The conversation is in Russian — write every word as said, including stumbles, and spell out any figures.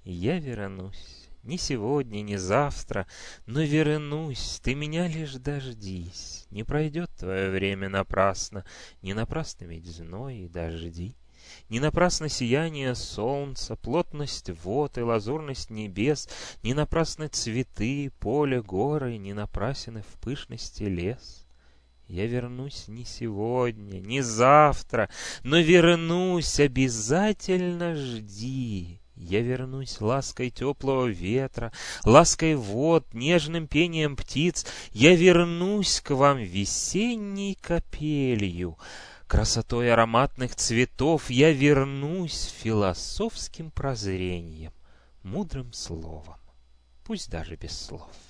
Я вернусь, не сегодня, не завтра, но вернусь, ты меня лишь дождись. Не пройдет твое время напрасно, не напрасно ведь зной и дожди. Не напрасно сияние солнца, плотность вод и лазурность небес, не напрасны цветы, поле, горы, не напрасен и в пышности лес. Я вернусь не сегодня, не завтра, но вернусь, обязательно жди. Я вернусь лаской теплого ветра, лаской вод, нежным пением птиц. Я вернусь к вам весенней капелью, красотой ароматных цветов. Я вернусь философским прозрением, мудрым словом, пусть даже без слов.